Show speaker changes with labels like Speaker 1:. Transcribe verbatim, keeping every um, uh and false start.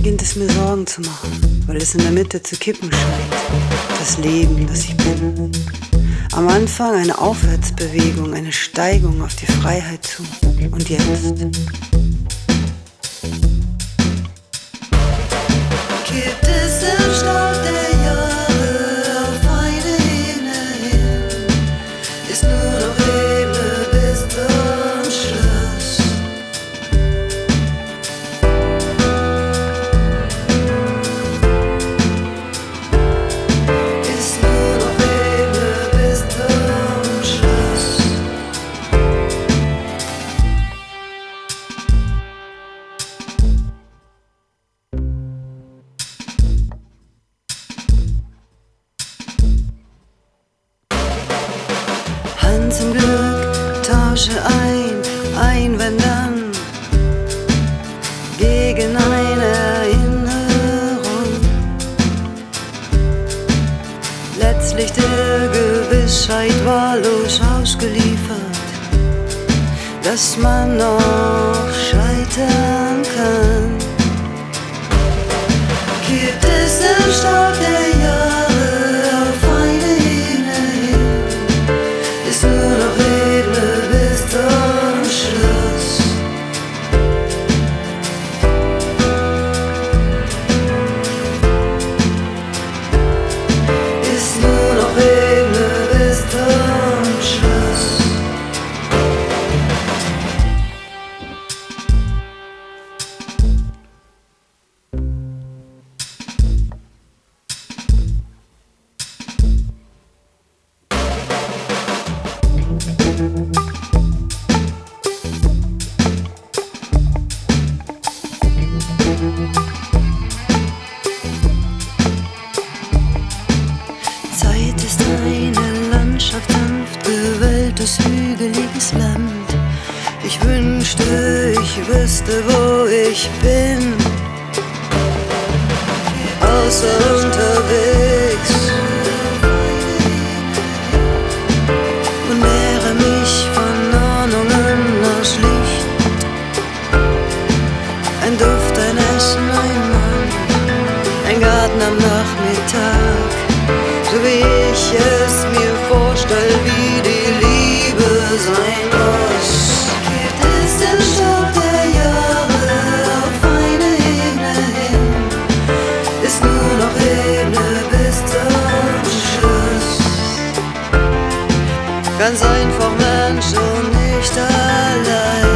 Speaker 1: beginnt es mir Sorgen zu machen, weil es in der Mitte zu kippen scheint. Das Leben, das ich bin. Am Anfang eine Aufwärtsbewegung, eine Steigung auf die Freiheit zu. Und jetzt?
Speaker 2: Gibt es im Stau der Jahre auf eine Ebene hin? Ist nur noch Ebene bis zum Schluss. Ist nur noch Ebene bis zum Schluss. Hand zum Glück, tausche ein, ein wenn dann, gegen eine Erinnerung. Letztlich der Gewissheit wahllos ausgeliefert, dass man noch scheitern kann. Gibt es im Stau der Jahre auf eine Ebene hin? Ist nur noch Ebene bis zum Schluss. Ist nur noch Ebene bis zum Schluss. Zeit ist eine Landschaft, sanft gewelltes, hügeliges Land. Ich wünschte, ich wüsste, wo ich bin. Außer unterwegs und nähre mich von Ahnungen aus Licht. Ein Duft, ein Essen, ein Mann, ein Garten am Nachmittag, so wie ich es mir vorstell, wie die Liebe sein muss. Gibt es im Stau der Jahre auf eine Ebene hin? Ist nur noch Ebene bis zum Schluss. Ganz einfach Mensch und nicht allein.